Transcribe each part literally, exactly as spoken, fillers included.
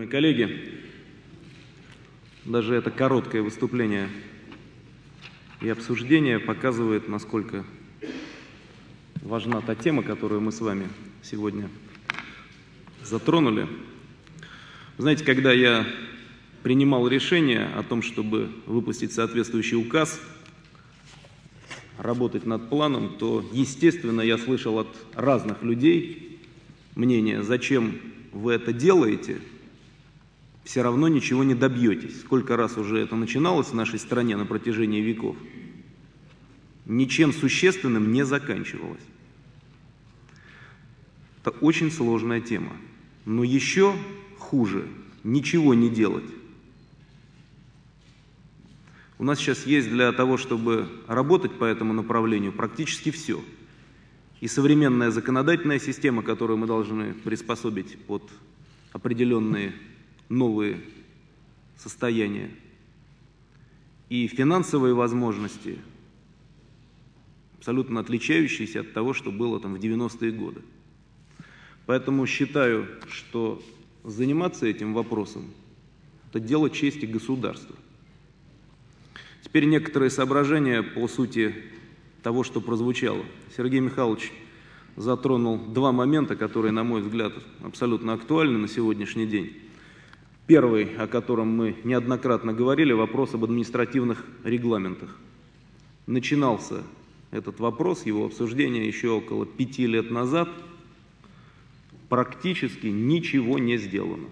коллеги, даже это короткое выступление и обсуждение показывает, насколько важна та тема, которую мы с вами сегодня затронули. Знаете, когда я принимал решение о том, чтобы выпустить соответствующий указ, работать над планом, то, естественно, я слышал от разных людей мнение, зачем вы это делаете, все равно ничего не добьетесь. Сколько раз уже это начиналось в нашей стране на протяжении веков, ничем существенным не заканчивалось. Это очень сложная тема. Но еще хуже ничего не делать. У нас сейчас есть для того, чтобы работать по этому направлению, практически все. И современная законодательная система, которую мы должны приспособить под определенные новые состояния, и финансовые возможности, абсолютно отличающиеся от того, что было там в девяностые годы. Поэтому считаю, что заниматься этим вопросом – это дело чести государства. Теперь некоторые соображения по сути того, что прозвучало. Сергей Михайлович затронул два момента, которые, на мой взгляд, абсолютно актуальны на сегодняшний день. Первый, о котором мы неоднократно говорили, вопрос об административных регламентах. Начинался этот вопрос, его обсуждение еще около пяти лет назад. Практически ничего не сделано.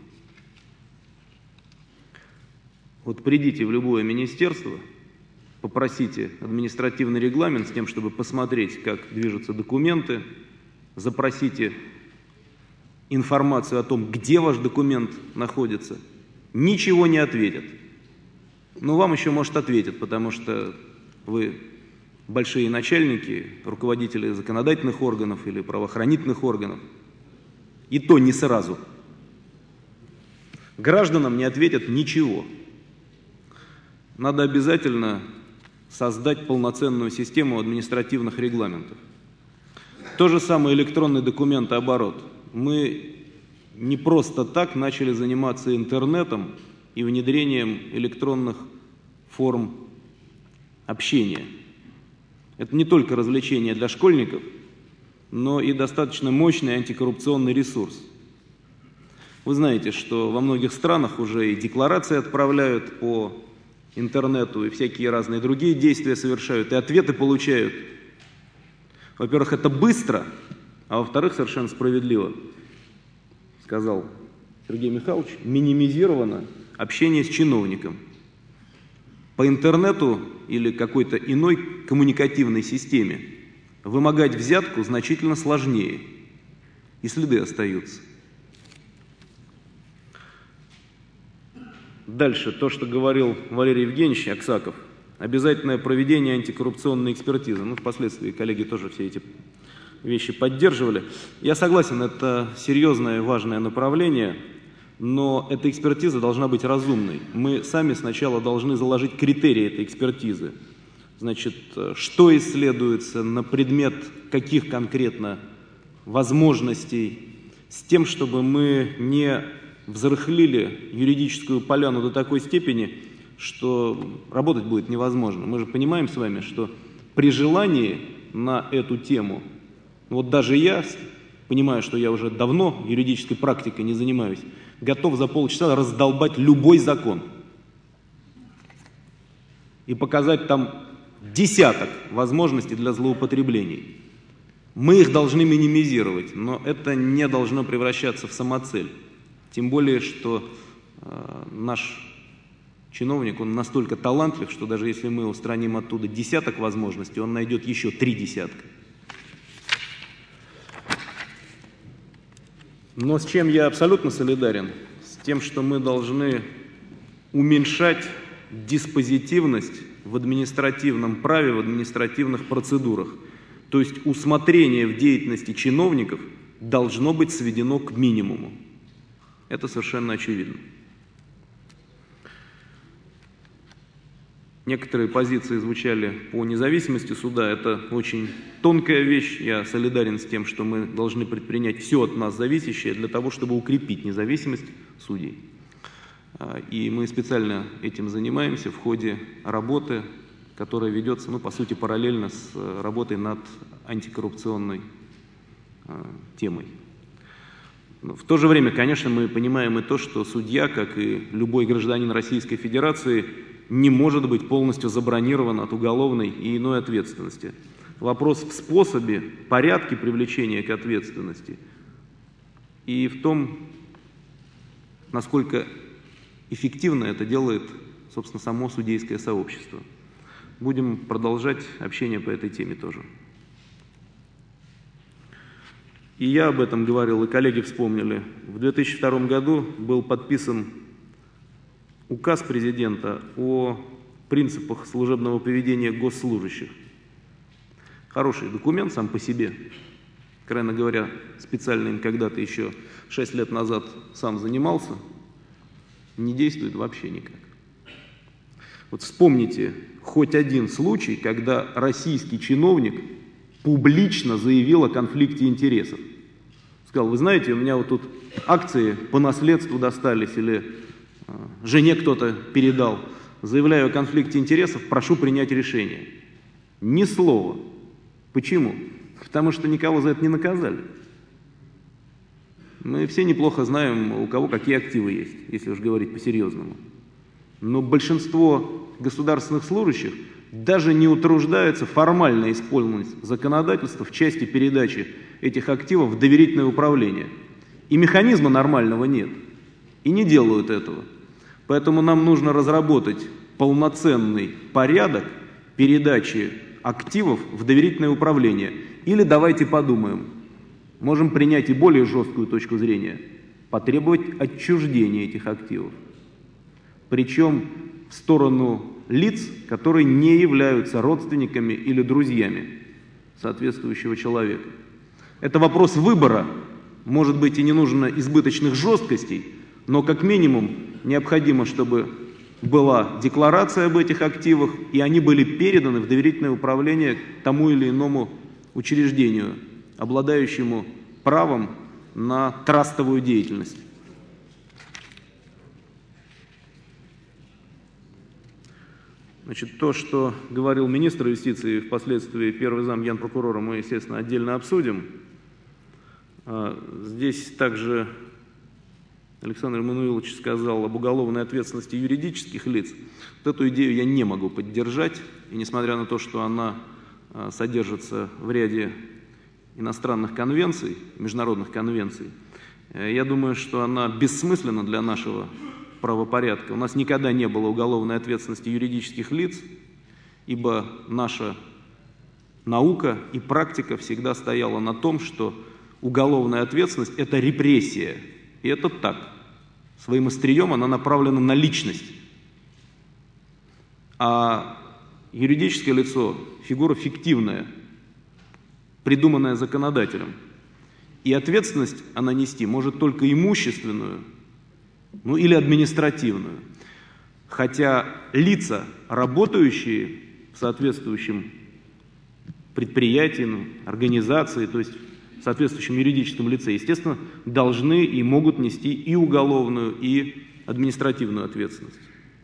Вот придите в любое министерство, попросите административный регламент с тем, чтобы посмотреть, как движутся документы, запросите информацию о том, где ваш документ находится, ничего не ответят. Но вам еще, может, ответят, потому что вы большие начальники, руководители законодательных органов или правоохранительных органов. И то не сразу. Гражданам не ответят ничего. Надо обязательно создать полноценную систему административных регламентов. То же самое электронный документооборот. Мы не просто так начали заниматься интернетом и внедрением электронных форм общения. Это не только развлечение для школьников, но и достаточно мощный антикоррупционный ресурс. Вы знаете, что во многих странах уже и декларации отправляют по интернету, и всякие разные другие действия совершают, и ответы получают. Во-первых, это быстро, а во-вторых, совершенно справедливо, сказал Сергей Михайлович, минимизировано общение с чиновником. По интернету или какой-то иной коммуникативной системе вымогать взятку значительно сложнее, и следы остаются. Дальше, то, что говорил Валерий Евгеньевич Аксаков, обязательное проведение антикоррупционной экспертизы. Ну, впоследствии коллеги тоже все эти вещи поддерживали. Я согласен, это серьезное, важное направление, но эта экспертиза должна быть разумной. Мы сами сначала должны заложить критерии этой экспертизы. Значит, что исследуется, на предмет каких конкретно возможностей, с тем, чтобы мы не взрыхлили юридическую поляну до такой степени, что работать будет невозможно. Мы же понимаем с вами, что при желании на эту тему, вот даже я, понимаю, что я уже давно юридической практикой не занимаюсь, готов за полчаса раздолбать любой закон и показать там десяток возможностей для злоупотреблений. Мы их должны минимизировать, но это не должно превращаться в самоцель. Тем более, что э, наш чиновник, он настолько талантлив, что даже если мы устраним оттуда десяток возможностей, он найдет еще три десятка. Но с чем я абсолютно солидарен? С тем, что мы должны уменьшать диспозитивность в административном праве, в административных процедурах. То есть усмотрение в деятельности чиновников должно быть сведено к минимуму. Это совершенно очевидно. Некоторые позиции звучали по независимости суда. Это очень тонкая вещь. Я солидарен с тем, что мы должны предпринять все от нас зависящее для того, чтобы укрепить независимость судей. И мы специально этим занимаемся в ходе работы, которая ведется, ну, по сути, параллельно с работой над антикоррупционной темой. В то же время, конечно, мы понимаем и то, что судья, как и любой гражданин Российской Федерации, не может быть полностью забронирован от уголовной и иной ответственности. Вопрос в способе, порядке привлечения к ответственности и в том, насколько эффективно это делает, собственно, само судейское сообщество. Будем продолжать общение по этой теме тоже. И я об этом говорил, и коллеги вспомнили. В две тысячи втором году был подписан указ президента о принципах служебного поведения госслужащих. Хороший документ сам по себе. Откровенно говоря, специально им когда-то еще шесть лет назад сам занимался. Не действует вообще никак. Вот вспомните хоть один случай, когда российский чиновник публично заявил о конфликте интересов. Сказал: вы знаете, у меня вот тут акции по наследству достались или э, жене кто-то передал. Заявляю о конфликте интересов, прошу принять решение. Ни слова. Почему? Потому что никого за это не наказали. Мы все неплохо знаем, у кого какие активы есть, если уж говорить по-серьезному. Но большинство государственных служащих даже не утруждаются формально исполнить законодательство в части передачи этих активов в доверительное управление. И механизма нормального нет. И не делают этого. Поэтому нам нужно разработать полноценный порядок передачи активов в доверительное управление. Или давайте подумаем, можем принять и более жесткую точку зрения, потребовать отчуждения этих активов. Причем в сторону лиц, которые не являются родственниками или друзьями соответствующего человека. Это вопрос выбора, может быть, и не нужно избыточных жесткостей, но как минимум необходимо, чтобы была декларация об этих активах, и они были переданы в доверительное управление тому или иному учреждению, обладающему правом на трастовую деятельность. Значит, то, что говорил министр юстиции, впоследствии первый зам генпрокурора, мы, естественно, отдельно обсудим. Здесь также Александр Эммануилович сказал об уголовной ответственности юридических лиц. Вот эту идею я не могу поддержать, и несмотря на то, что она содержится в ряде иностранных конвенций, международных конвенций, я думаю, что она бессмысленна для нашего правопорядка. У нас никогда не было уголовной ответственности юридических лиц, ибо наша наука и практика всегда стояла на том, что уголовная ответственность – это репрессия. И это так. Своим острием она направлена на личность. А юридическое лицо – фигура фиктивная, придуманная законодателем. И ответственность она нести может только имущественную, ну или административную. Хотя лица, работающие в соответствующем предприятии, организации, то есть в соответствующем юридическом лице, естественно, должны и могут нести и уголовную, и административную ответственность.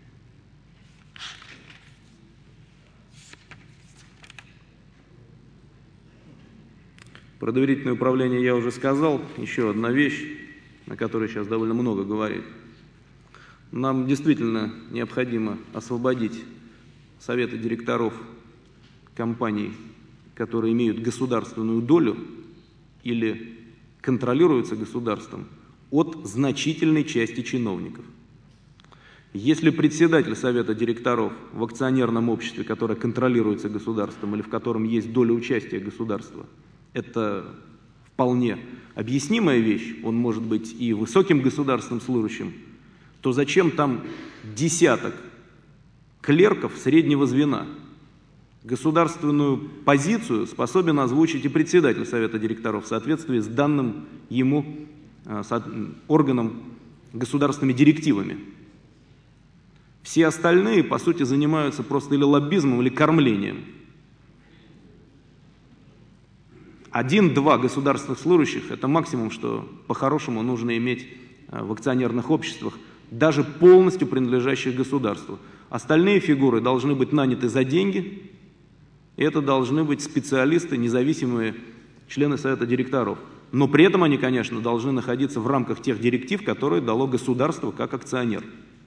Про доверительное управление я уже сказал. Еще одна вещь, о которой сейчас довольно много говорит. Нам действительно необходимо освободить советы директоров компаний, которые имеют государственную долю или контролируются государством, от значительной части чиновников. Если председатель совета директоров в акционерном обществе, которое контролируется государством или в котором есть доля участия государства, это вполне объяснимая вещь, он может быть и высоким государственным служащим, то зачем там десяток клерков среднего звена? Государственную позицию способен озвучить и председатель совета директоров в соответствии с данным ему органом государственными директивами. Все остальные, по сути, занимаются просто или лоббизмом, или кормлением. Один-два государственных служащих – это максимум, что по-хорошему нужно иметь в акционерных обществах даже полностью принадлежащих государству. Остальные фигуры должны быть наняты за деньги, и это должны быть специалисты, независимые члены совета директоров. Но при этом они, конечно, должны находиться в рамках тех директив, которые дало государство как акционер.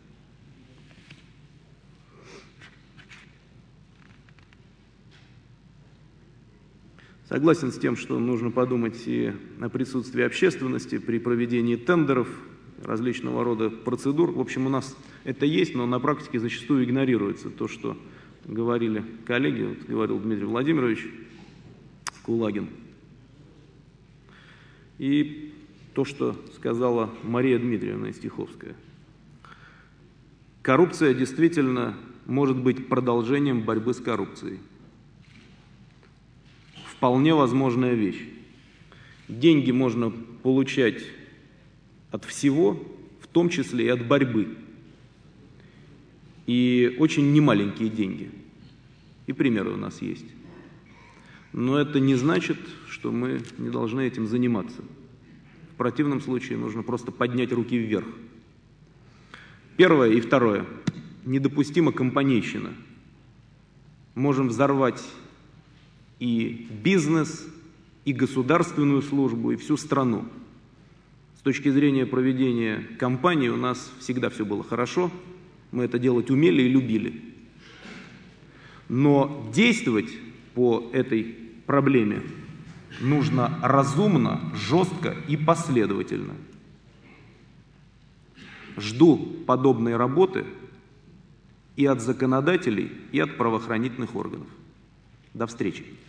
Согласен с тем, что нужно подумать и о присутствии общественности при проведении тендеров, различного рода процедур. В общем, у нас это есть, но на практике зачастую игнорируется то, что говорили коллеги, вот говорил Дмитрий Владимирович Кулагин. И то, что сказала Мария Дмитриевна Истиховская. Коррупция действительно может быть продолжением борьбы с коррупцией. Вполне возможная вещь. Деньги можно получать от всего, в том числе и от борьбы. И очень немаленькие деньги. И примеры у нас есть. Но это не значит, что мы не должны этим заниматься. В противном случае нужно просто поднять руки вверх. Первое и второе. Недопустима компанейщина. Можем взорвать и бизнес, и государственную службу, и всю страну. С точки зрения проведения кампании у нас всегда все было хорошо, мы это делать умели и любили. Но действовать по этой проблеме нужно разумно, жестко и последовательно. Жду подобной работы и от законодателей, и от правоохранительных органов. До встречи.